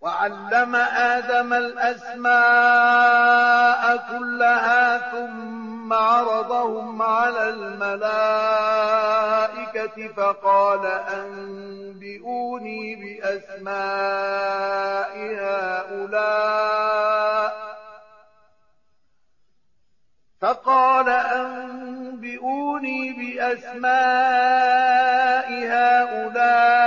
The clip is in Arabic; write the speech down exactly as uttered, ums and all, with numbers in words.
وعلم آدم الأسماء كلها ثم عرضهم على الملائكة فقال أنبئوني بأسماء هؤلاء فقال أنبئوني بأسماء هؤلاء